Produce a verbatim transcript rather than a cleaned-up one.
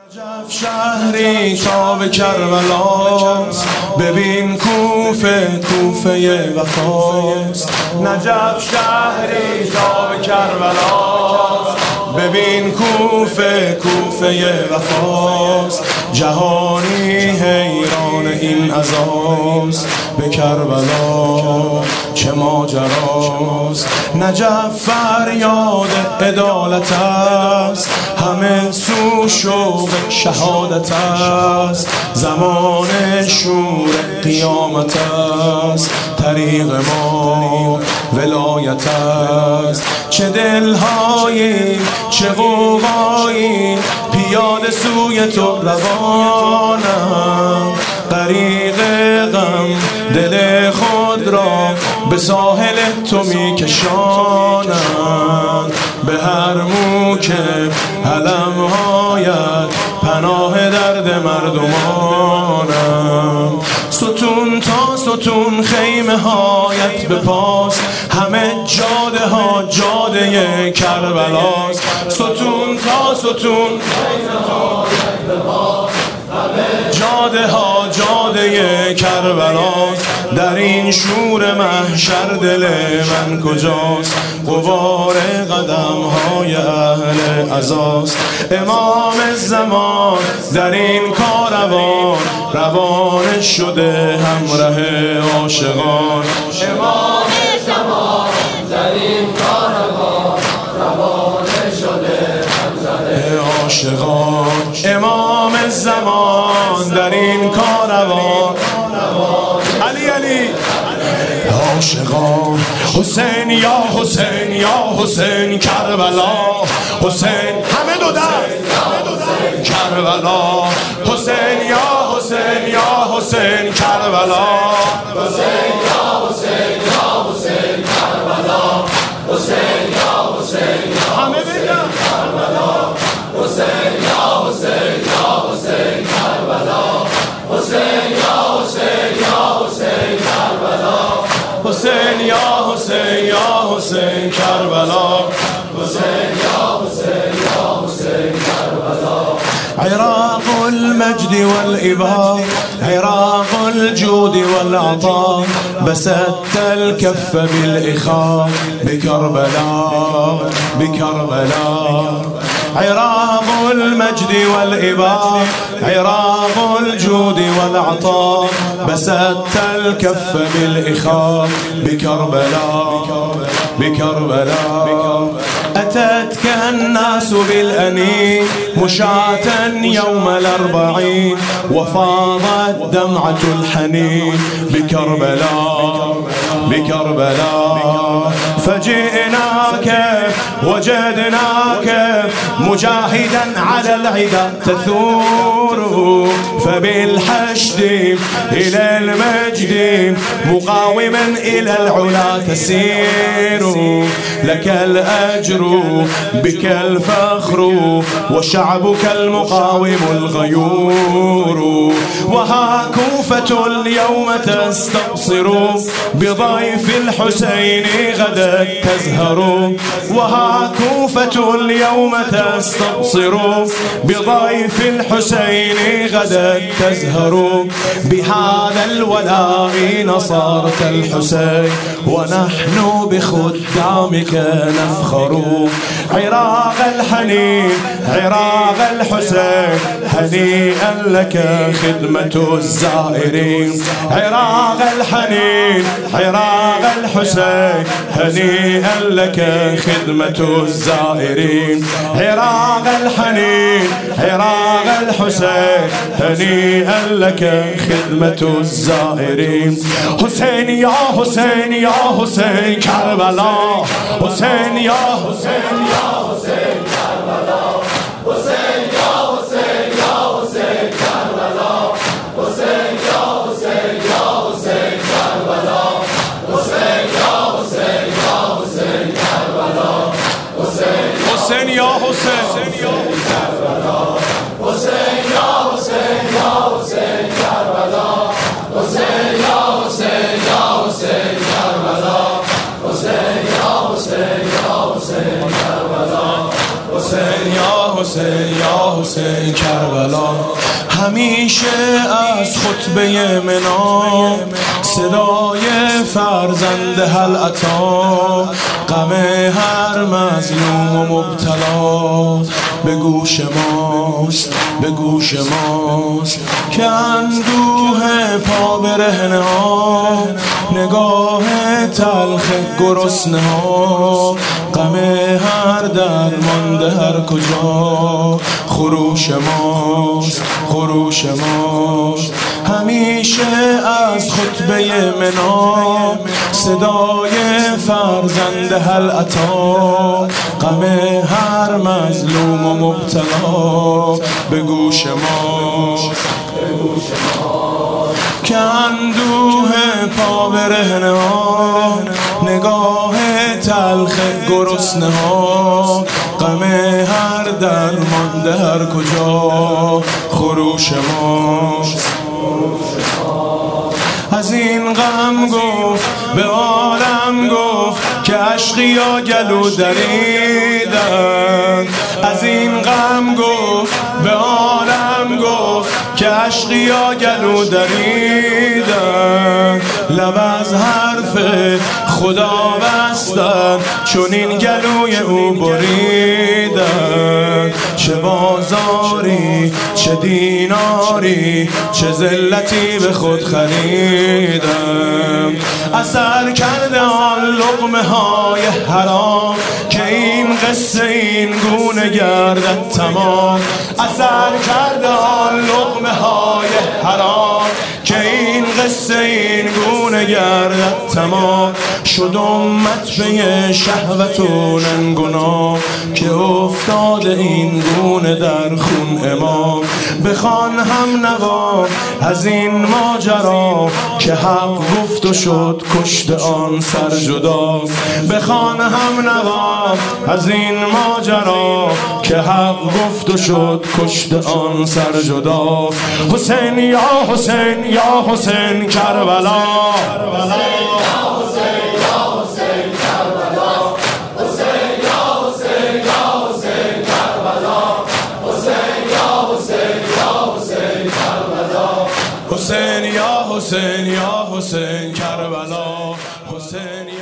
نجف شهری تاب کربلاست، ببین کوفه کوفه وفاست. نجف شهری تاب کربلاست، ببین کوفه کوفه وفاست. جهانی حیران این عزاست، به کربلا چه ماجراست. نجف فریاد عدالت است، همه سو شوق شهادت است. زمان شور قیامت است، طریق ما ولایت است. چه دلهایی چه غوغایی، پیاده سوی تو روانم. غریق غم دل خود را به ساحل تو می کشانم. به هر موکب علم‌هایت پناه درد مردمانم. ستون تا ستون خیمه هایت به پاس، همه جاده ها جاده کربلاست. ستون تا ستون خیمه هایت به پاس، جاده ها جاده کربلاست. در این شور محشر دل من کجاست؟ غبار قدم های اهل عزاست. امام زمان در این کاروان، روان شده همراه عاشقان. امام زمان در این کاروان، روان شده همراه عاشقان. امام زمان در این کاروان، علی علی عاشقان. حسین یا حسین یا حسین کربلا. حسین همه دو دست کربلا. حسین یا حسین یا حسین کربلا. حسین یا حسین یا حسین کربلا. حسین یا حسین یا همه بگم کربلا. حسین یا حسین یا حسین کربلا. حسین یا حسین یا حسین کربلا. حسین یا حسین یا حسین کربلا. حسین یا حسین یا حسین کربلا. عراق المجد والإبهار، عراق الجود والعطاء. بسطت الكف بالإخاء بكربلاء بكربلاء. عراق المجد والإبهار، عراق الجود والعطاء. بسطت الكف بالإخاء بكربلاء بكربلاء. أتتك الناس بالأنين مشاة يوم الأربعين، وفاضت دمعة الحنين بكربلاء بكربلاء. فجئناك وجدناك مجاهدا على العدا تثور، فبالحشد إلى المجد مقاوما إلى العلا تسير. لك الأجر بك الفخر، وشعبك المقاوم الغيور. وها كوفة اليوم تستبصر، بضيف الحسين غدا تزهر. وها كوفة اليوم تستبصر، بضيف الحسين غدا تزهر. بهذا الولاء نصرت الحسين، ونحن بخدامك نفخر. عراق الحنين عراق الحسين، هنيئا لك خدمة الزائرين. عراق الحنين عراق الحسين، هنيئا لك خدمة الزائرين. عراق الحنين عراق الحسين، هنيئا لك خدمة الزائرين. حسين يا حسين يا حسين كربلا. حسين يا حسين يا حسين كربلا. حسين يا حسين يا حسين كربلا. حسين يا حسين يا حسين كربلا. حسين يا حسين يا حسين كربلا. حسين حسين يا حسين كربلا. حسين يا حسين يا حسين كربلا. حسين يا حسين يا حسين كربلا. حسين يا حسين يا حسين كربلا. حسین یا حسین کربلا. همیشه از خطبه منا صدای فرزند هل عطا، غم هر مظلوم و مبتلا به گوش ماست، به گوش ماست که اندوه پا برهنه ها، نگاه تلخ گرسنه ها، غم هر درمانده هر کجا خروش ماست، خروش ماست. همیشه از خطبه منا صدای فرزند هل عطا، غم هر مظلوم و مبتلا به گوش ماست، که اندوه پا برهنه ها، نگاه تلخ گرسنه ها، غم هر درمانده هر کجا خروش ماست. از این غم گفت به عالم گفت که عشقیا گلو دریدن. از این غم گفت به عالم گفت که عشقیا گلو دریدن. لب از حرف خدا بستن چون این گلوی او بریدن. چه بازاری چه دیناری چه ذلتی به خود خریدم. اثر کرده آن لقمه های حرام که این قصه این گونه گردد تمام. اثر کرده آن لقمه های حرام که این قصه این گونه گردد تمام. شد امت به شهوت و گناه که افتاده این گونه در خون امام. بخوان هم نوا از این ماجرا که حق گفت و شد کشت آن سر جدا. بخوان هم نوا از این ماجرا که حق گفت و شد کشت آن سر جدا. حسین یا حسین یا حسین کربلا، حسین یا حسین یا حسین کربلا، حسین